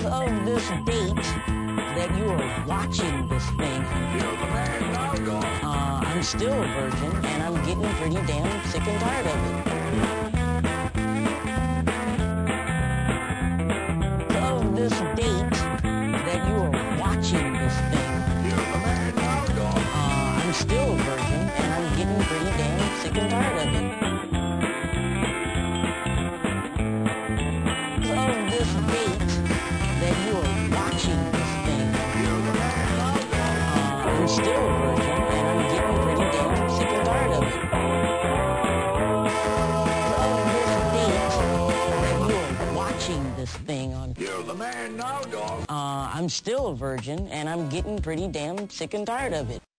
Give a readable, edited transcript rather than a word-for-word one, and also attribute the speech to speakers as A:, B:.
A: of this date that you are watching this thing. I'm still a virgin, and I'm getting pretty damn sick and tired of it. Of this date that you are watching this thing. I'm still a virgin, and I'm getting pretty damn sick and tired of it. Of this date that you are watching this thing. I'm still a virgin, and I'm getting pretty damn sick and tired of it. Of this date that you are watching this thing on.
B: You're the man now, dog.
A: I'm still a virgin, and I'm getting pretty damn sick and tired of it.